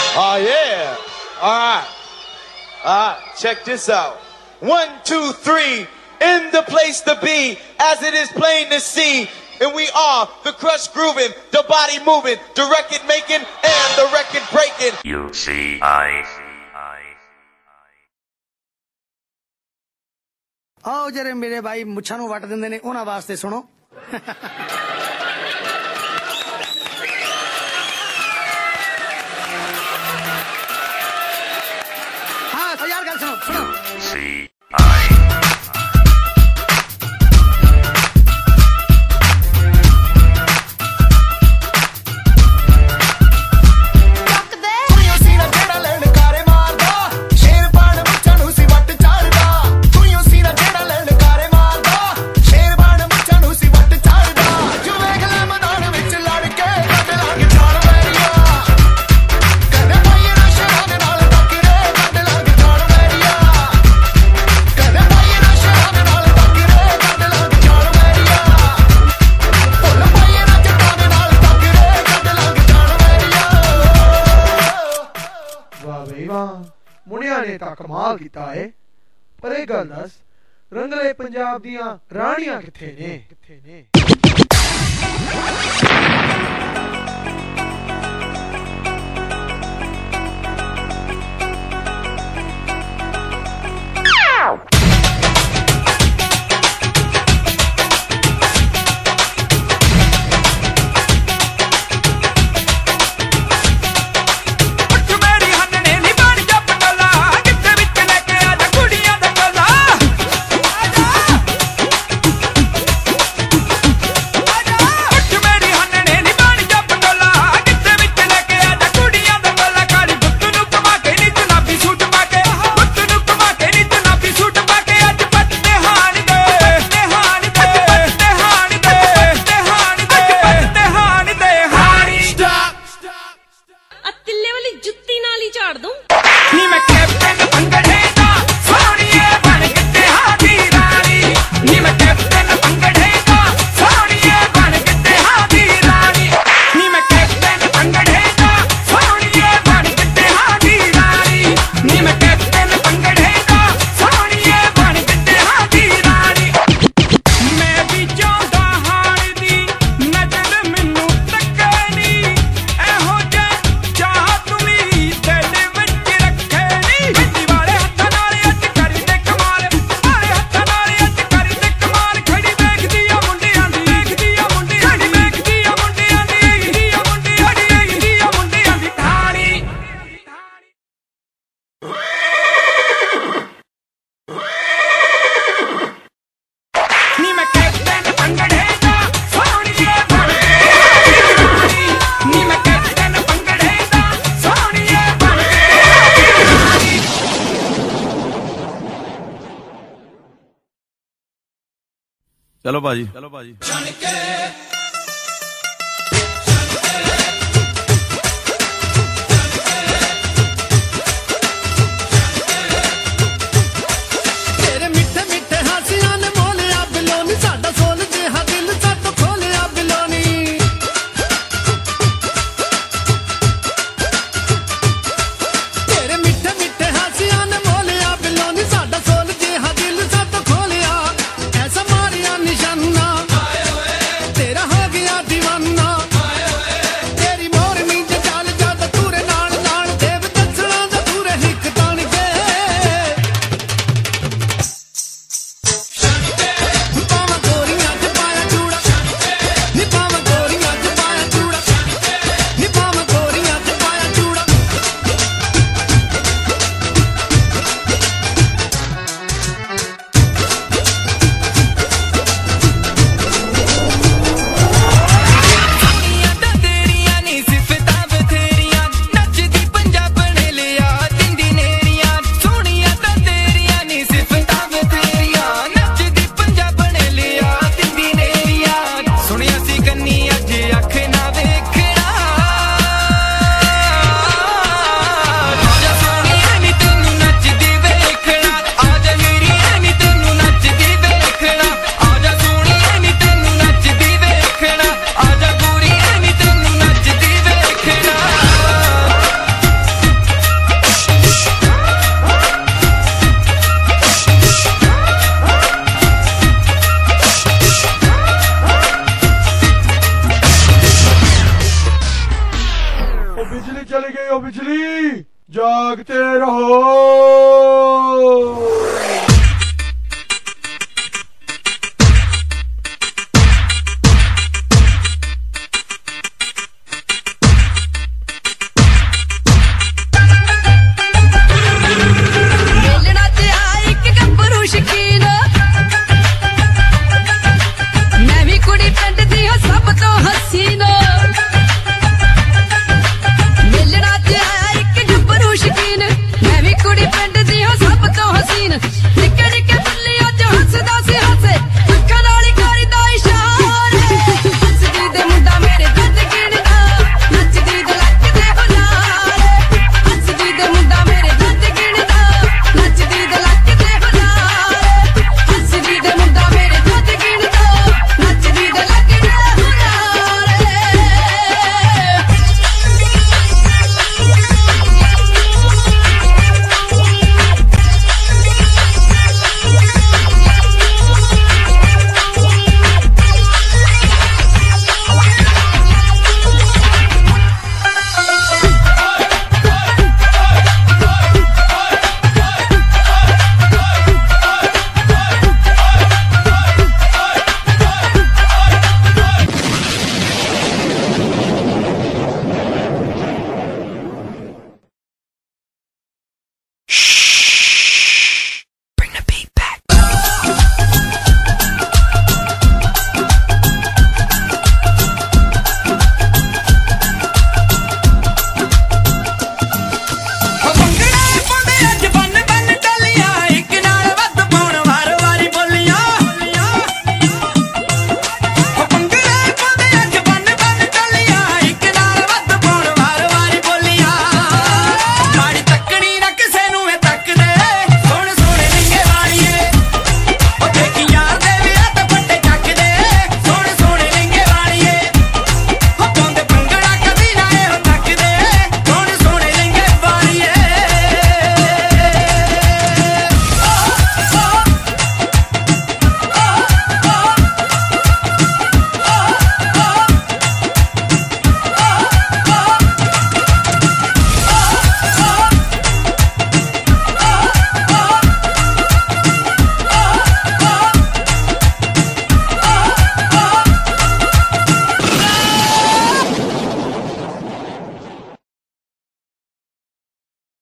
Oh, yeah. All right. Check this out. 1, 2, 3. In the place to be, as it is plain to see. And we are the crush grooving, the body moving, the record making, and the record breaking. UCI. आओ जरे मेरे भाई मुच्छा नूं what दिंदे ने उन्हां वास्ते सुनो हाँ तो यार गल सुनो सुनो मुनिया ने तां कमाल कीता है पर एक गल दस रंगले पंजाब दियां राणियां किथे ने चलो भाजी तेरा ओ बिजली चली गई, ओ बिजली, जागते रहो।